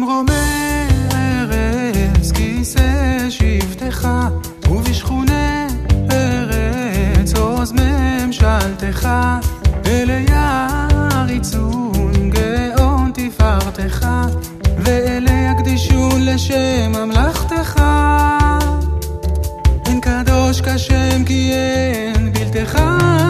במרומי ארץ כיסא שבטך, ובשכוני ארץ עוז ממשלתך. אלה יריצון גאון תפארתך, ואלה יקדישון לשם ממלכתך. אין קדוש כשם כי אין בלתך.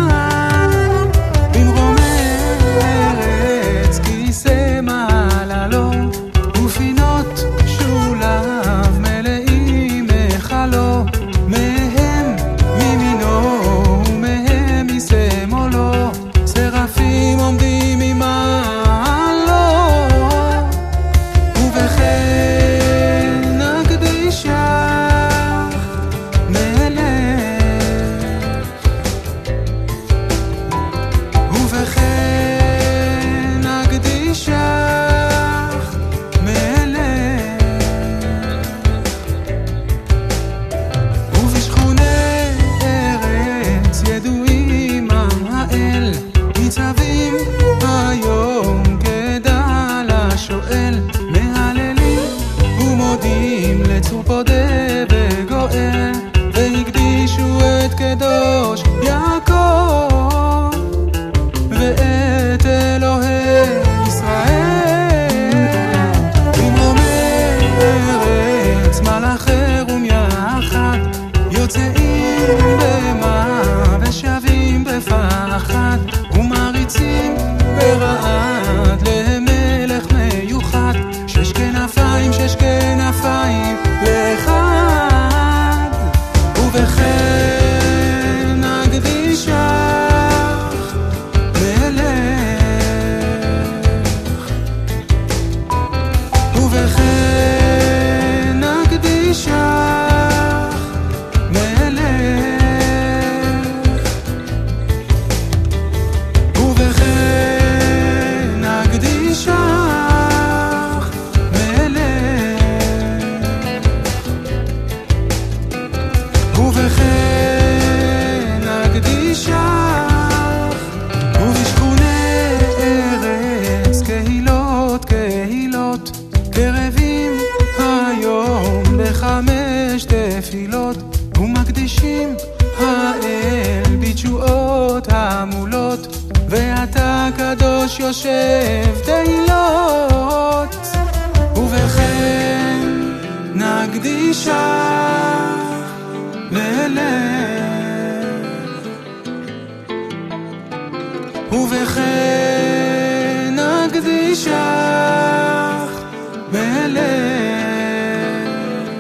במרומי ארץ כיסא מעללות, ופינות שולב מלאים מחלו. מהם מימינו ומהם משמאלו, שרפים עומדים ממעלו. ובכן נקדישך מלך, ובכן נקדישך מלך. ובשכוני ארץ ידועים עם האל, ניצבים היום כדל השואל. מהללים ומודים לצור פודה וגואל, והקדישו את קדוש יעקב ואת אלוהי ישראל. במרומי ארץ מלאכי רום יחד, יוצאים במה ושבים בפחד, ומריצים ברעד למלך מיוחד. שש כנפיים לאחד. ובכן נקדישך מלך, ובכן נקדישך מלך, ובכן נקדישך מלך, ובכן נקדישך. ובשכוני ארץ קהילות קהילות, קרבים היום בחמש תפילות, ומקדישים האל בתשועות המולות. ואתה קדוש יושב תהילות, ובכן נקדישך מלך, ובכן נקדישך מלך,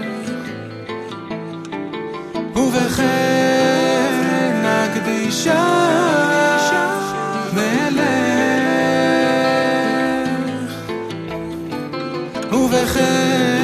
ובכן נקדישך מלך, ובכן